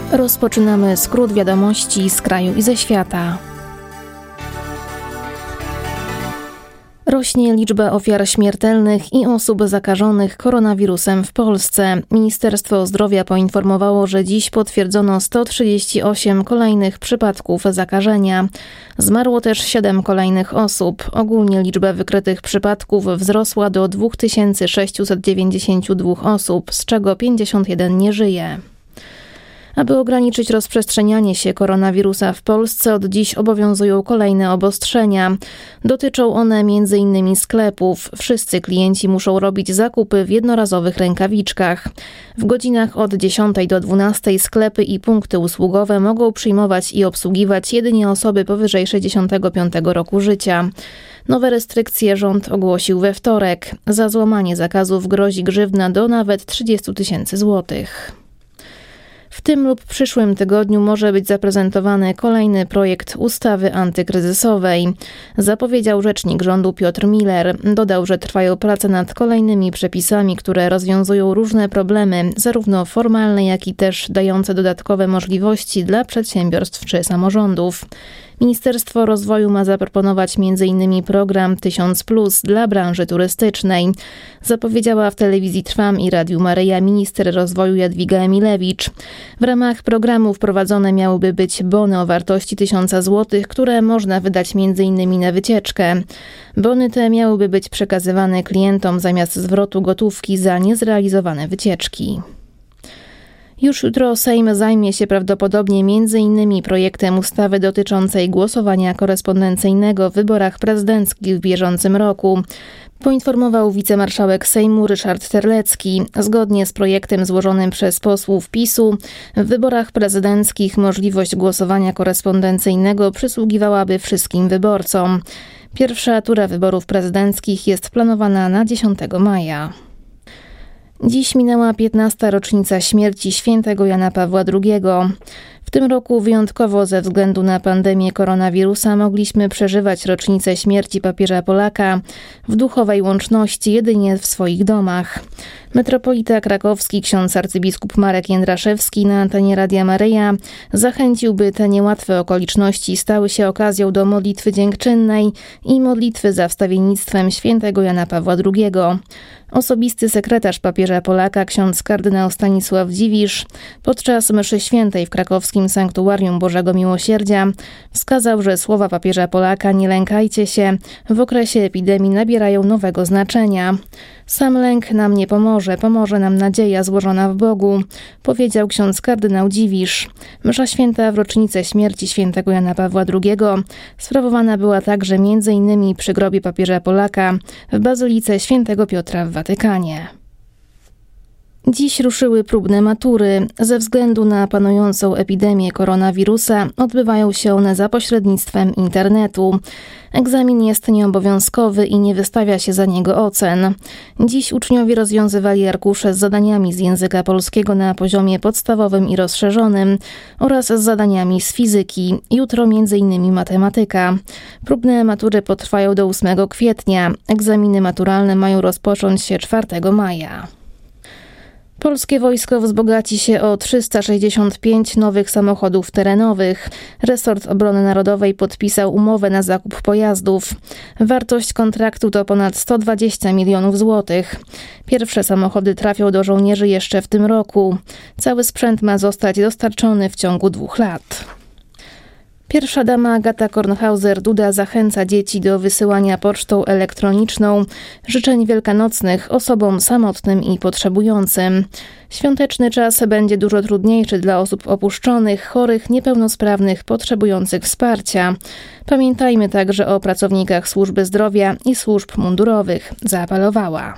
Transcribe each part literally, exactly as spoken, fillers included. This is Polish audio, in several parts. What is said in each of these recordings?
Rozpoczynamy skrót wiadomości z kraju i ze świata. Rośnie liczba ofiar śmiertelnych i osób zakażonych koronawirusem w Polsce. Ministerstwo Zdrowia poinformowało, że dziś potwierdzono sto trzydzieści osiem kolejnych przypadków zakażenia. Zmarło też siedem kolejnych osób. Ogólnie liczba wykrytych przypadków wzrosła do dwa tysiące sześćset dziewięćdziesiąt dwa osób, z czego pięćdziesiąt jeden nie żyje. Aby ograniczyć rozprzestrzenianie się koronawirusa w Polsce, od dziś obowiązują kolejne obostrzenia. Dotyczą one m.in. sklepów. Wszyscy klienci muszą robić zakupy w jednorazowych rękawiczkach. W godzinach od dziesiątej do dwunastej sklepy i punkty usługowe mogą przyjmować i obsługiwać jedynie osoby powyżej sześćdziesiątego piątego roku życia. Nowe restrykcje rząd ogłosił we wtorek. Za złamanie zakazów grozi grzywna do nawet trzydzieści tysięcy złotych. W tym lub przyszłym tygodniu może być zaprezentowany kolejny projekt ustawy antykryzysowej, zapowiedział rzecznik rządu Piotr Miller. Dodał, że trwają prace nad kolejnymi przepisami, które rozwiązują różne problemy, zarówno formalne, jak i też dające dodatkowe możliwości dla przedsiębiorstw czy samorządów. Ministerstwo Rozwoju ma zaproponować między innymi program tysiąc plus dla branży turystycznej. Zapowiedziała w telewizji Trwam i Radiu Maryja minister rozwoju Jadwiga Emilewicz. W ramach programu wprowadzone miałyby być bony o wartości tysiąc złotych, które można wydać między innymi na wycieczkę. Bony te miałyby być przekazywane klientom zamiast zwrotu gotówki za niezrealizowane wycieczki. Już jutro Sejm zajmie się prawdopodobnie między innymi projektem ustawy dotyczącej głosowania korespondencyjnego w wyborach prezydenckich w bieżącym roku, poinformował wicemarszałek Sejmu Ryszard Terlecki. Zgodnie z projektem złożonym przez posłów PiSu w wyborach prezydenckich możliwość głosowania korespondencyjnego przysługiwałaby wszystkim wyborcom. Pierwsza tura wyborów prezydenckich jest planowana na dziesiątego maja. Dziś minęła piętnasta rocznica śmierci świętego Jana Pawła drugiego. W tym roku wyjątkowo ze względu na pandemię koronawirusa mogliśmy przeżywać rocznicę śmierci papieża Polaka w duchowej łączności jedynie w swoich domach. Metropolita krakowski ksiądz arcybiskup Marek Jędraszewski na antenie Radia Maryja zachęcił, by te niełatwe okoliczności stały się okazją do modlitwy dziękczynnej i modlitwy za wstawiennictwem świętego Jana Pawła drugiego. Osobisty sekretarz papieża Polaka, ksiądz kardynał Stanisław Dziwisz, podczas mszy świętej w krakowskim sanktuarium Bożego Miłosierdzia wskazał, że słowa papieża Polaka "nie lękajcie się" w okresie epidemii nabierają nowego znaczenia. Sam lęk nam nie pomoże, pomoże nam nadzieja złożona w Bogu, powiedział ksiądz kardynał Dziwisz. Msza święta w rocznicę śmierci świętego Jana Pawła drugiego sprawowana była także między innymi przy grobie papieża Polaka w Bazylice Świętego Piotra w Watykanie. Dziś ruszyły próbne matury. Ze względu na panującą epidemię koronawirusa odbywają się one za pośrednictwem internetu. Egzamin jest nieobowiązkowy i nie wystawia się za niego ocen. Dziś uczniowie rozwiązywali arkusze z zadaniami z języka polskiego na poziomie podstawowym i rozszerzonym oraz z zadaniami z fizyki. Jutro między innymi matematyka. Próbne matury potrwają do ósmego kwietnia. Egzaminy maturalne mają rozpocząć się czwartego maja. Polskie wojsko wzbogaci się o trzysta sześćdziesiąt pięć nowych samochodów terenowych. Resort Obrony Narodowej podpisał umowę na zakup pojazdów. Wartość kontraktu to ponad sto dwadzieścia milionów złotych. Pierwsze samochody trafią do żołnierzy jeszcze w tym roku. Cały sprzęt ma zostać dostarczony w ciągu dwóch lat. Pierwsza dama Agata Kornhauser-Duda zachęca dzieci do wysyłania pocztą elektroniczną życzeń wielkanocnych osobom samotnym i potrzebującym. Świąteczny czas będzie dużo trudniejszy dla osób opuszczonych, chorych, niepełnosprawnych, potrzebujących wsparcia. Pamiętajmy także o pracownikach służby zdrowia i służb mundurowych, zaapelowała.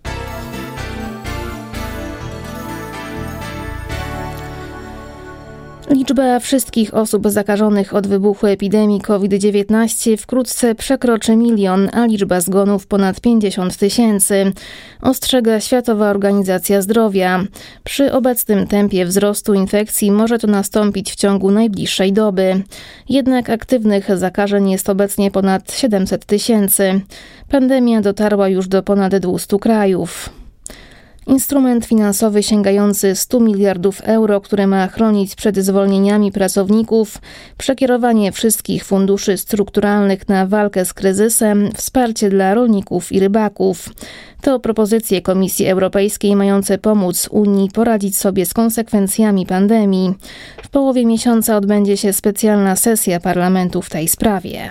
Liczba wszystkich osób zakażonych od wybuchu epidemii kowid dziewiętnaście wkrótce przekroczy milion, a liczba zgonów ponad pięćdziesiąt tysięcy, ostrzega Światowa Organizacja Zdrowia. Przy obecnym tempie wzrostu infekcji może to nastąpić w ciągu najbliższej doby. Jednak aktywnych zakażeń jest obecnie ponad siedemset tysięcy. Pandemia dotarła już do ponad dwustu krajów. Instrument finansowy sięgający stu miliardów euro, który ma chronić przed zwolnieniami pracowników, przekierowanie wszystkich funduszy strukturalnych na walkę z kryzysem, wsparcie dla rolników i rybaków. To propozycje Komisji Europejskiej mające pomóc Unii poradzić sobie z konsekwencjami pandemii. W połowie miesiąca odbędzie się specjalna sesja parlamentu w tej sprawie.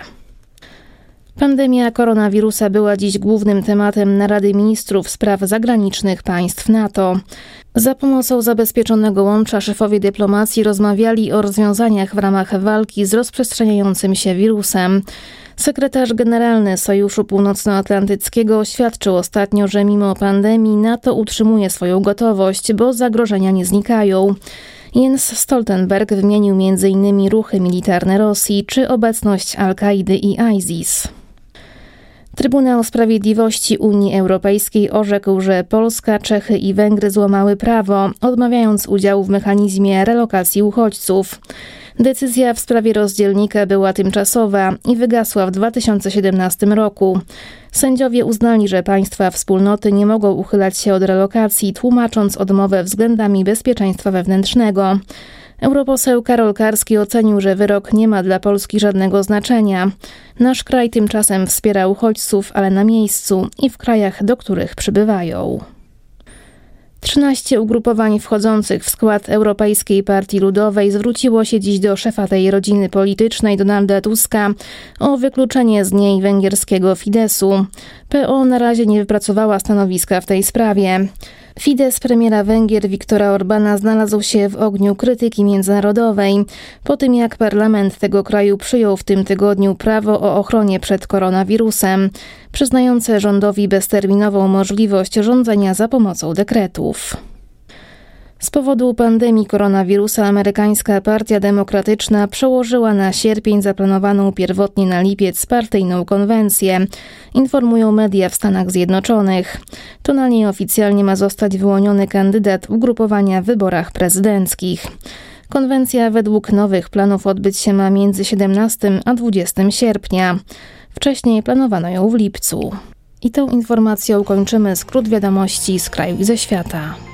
Pandemia koronawirusa była dziś głównym tematem narady ministrów spraw zagranicznych państw NATO. Za pomocą zabezpieczonego łącza szefowie dyplomacji rozmawiali o rozwiązaniach w ramach walki z rozprzestrzeniającym się wirusem. Sekretarz generalny Sojuszu Północnoatlantyckiego oświadczył ostatnio, że mimo pandemii NATO utrzymuje swoją gotowość, bo zagrożenia nie znikają. Jens Stoltenberg wymienił między innymi ruchy militarne Rosji czy obecność Al-Kaidy i ISIS. Trybunał Sprawiedliwości Unii Europejskiej orzekł, że Polska, Czechy i Węgry złamały prawo, odmawiając udziału w mechanizmie relokacji uchodźców. Decyzja w sprawie rozdzielnika była tymczasowa i wygasła w dwa tysiące siedemnastym roku. Sędziowie uznali, że państwa wspólnoty nie mogą uchylać się od relokacji, tłumacząc odmowę względami bezpieczeństwa wewnętrznego. Europoseł Karol Karski ocenił, że wyrok nie ma dla Polski żadnego znaczenia. Nasz kraj tymczasem wspiera uchodźców, ale na miejscu i w krajach, do których przybywają. trzynaście ugrupowań wchodzących w skład Europejskiej Partii Ludowej zwróciło się dziś do szefa tej rodziny politycznej Donalda Tuska o wykluczenie z niej węgierskiego Fidesu. P O na razie nie wypracowała stanowiska w tej sprawie. Fidesz premiera Węgier Viktora Orbana znalazł się w ogniu krytyki międzynarodowej po tym, jak parlament tego kraju przyjął w tym tygodniu prawo o ochronie przed koronawirusem, przyznające rządowi bezterminową możliwość rządzenia za pomocą dekretów. Z powodu pandemii koronawirusa amerykańska Partia Demokratyczna przełożyła na sierpień zaplanowaną pierwotnie na lipiec partyjną konwencję, informują media w Stanach Zjednoczonych. To na niej oficjalnie ma zostać wyłoniony kandydat ugrupowania w wyborach prezydenckich. Konwencja według nowych planów odbyć się ma między siedemnastego a dwudziestego sierpnia. Wcześniej planowano ją w lipcu. I tą informacją kończymy skrót wiadomości z kraju i ze świata.